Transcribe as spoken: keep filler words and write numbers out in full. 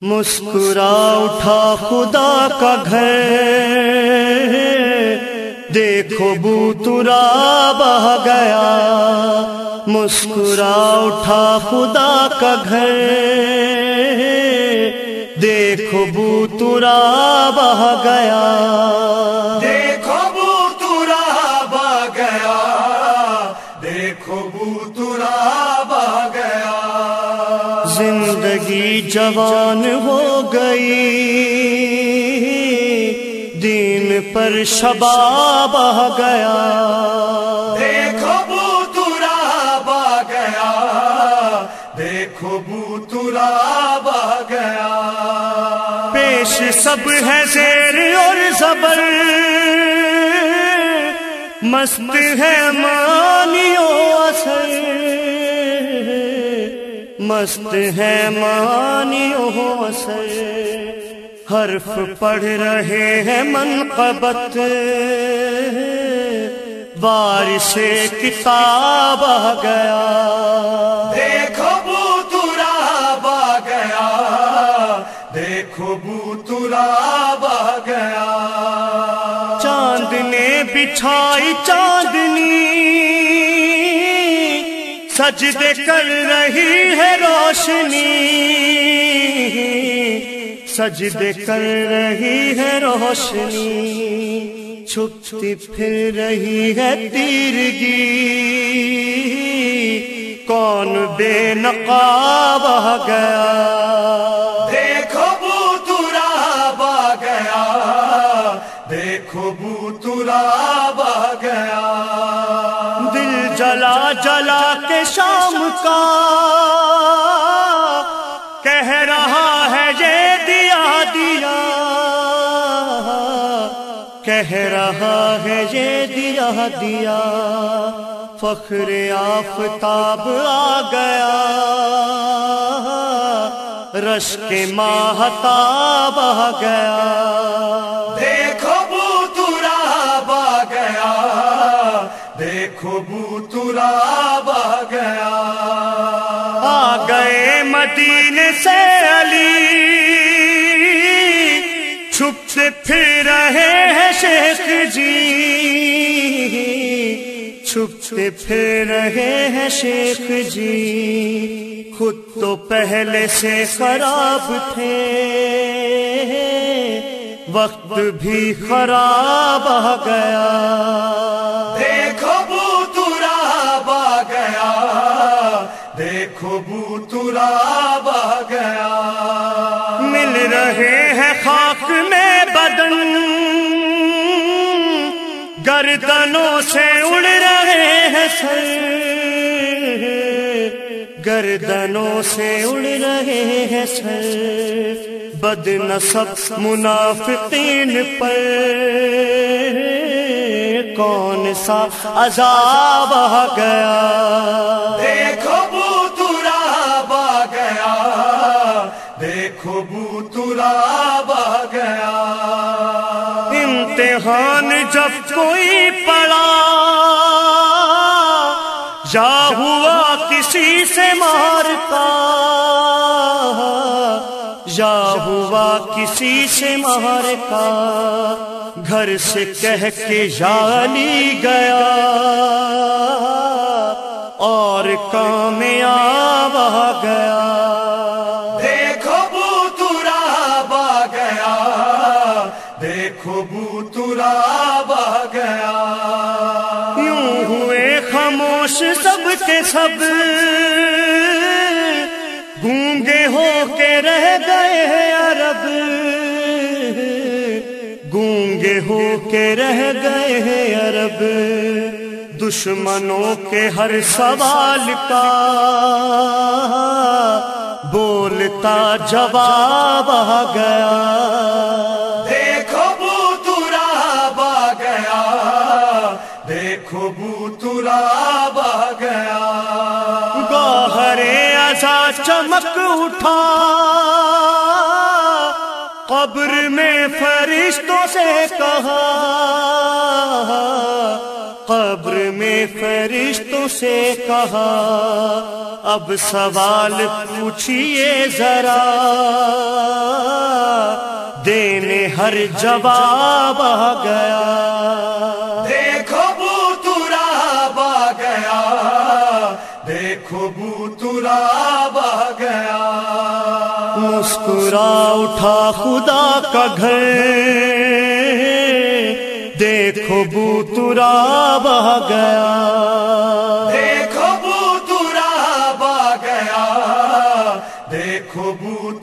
مسکرا اٹھا خدا کا گھر، دیکھو بوترا بہہ گیا۔ مسکرا اٹھا خدا کا گھر، دیکھو بوترا بہہ گیا۔ دیکھو بوترا بہہ گیا، دیکھو بوترا بہہ گیا۔ زندگی جوان ہو گئی، دین پر شباب آ گیا۔ دیکھو بوترا بہہ گیا، دیکھو بوترا بہہ گیا۔ پیش سب ہے زیر اور زبر، مست ہے معنی و اثر، مست ہے معنی و اثر۔ حرف پڑھ رہے ہیں منقبت، وارث کتاب آ گیا۔ دیکھو بوترا بہہ گیا، دیکھو بوترا بہہ گیا۔ چاند نے بچھائی چاندنی، سجدے کر رہی ہے روشنی، سجدے کر رہی ہے روشنی۔ چھپتی پھر رہی ہے تیرگی، کون بے نقاب آ گیا۔ دیکھو بوترا بہہ گیا، دیکھو بوترا بہہ گیا۔ دل جلا جلا کے شام کا کہہ رہا ہے یہ دیا دیا، کہہ رہا ہے یہ دیا دیا۔ فخر آفتاب آ گیا، رشک ماہتاب آ گیا۔ دیکھو بوترا بہہ گیا، دیکھو بوترا بہہ گیا۔ آ گئے مدینے سے علی، چھپ سے پھر رہے ہیں شیخ جی، چھپ سے پھر رہے ہیں شیخ جی۔ خود تو پہلے سے خراب تھے، وقت بھی خراب آ گیا۔ دیکھو بوترا بہہ گیا، دیکھو بوترا بہہ گیا۔ مل رہے ہیں خاک میں بدن، گردنوں سے اڑ رہے ہیں سر، گردنوں سے اڑ رہے ہیں سر۔ بد نصب منافقین پر کون سا عذاب آ گیا۔ دیکھو بوترا بہہ گیا، دیکھو بوترا بہہ گیا۔ امتحان جب کوئی پڑا، یا ہوا کسی سے مار کا، یا ہوا کسی سے مار کا، گھر سے کہہ کے جالی گیا، اور کامیاب آ گیا۔ دیکھو بوترا بہہ گیا، دیکھو بوترا بہہ گیا۔ یوں ہوئے خاموش سب کے سب، گونگے ہو کے رہ گئے عرب، گونگے ہو کے رہ گئے عرب۔ دشمنوں کے ہر سوال کا بولتا جواب آ گیا۔ دیکھو بوترا بہہ گیا، دیکھو بوترا بہہ گیا۔ گوہر عزا چمک اٹھا، قبر میں فرشتوں سے کہا، قبر میں فرشتوں سے کہا، اب سوال پوچھئے ذرا ہر جواب آ گیا، دیکھو بوتراب آ گیا، دیکھو بوتراب آ گیا، مسکرا اٹھا خدا کا گھر، دیکھو بوتراب آ گیا، دیکھو بوتراب آ گیا، دیکھو بوتراب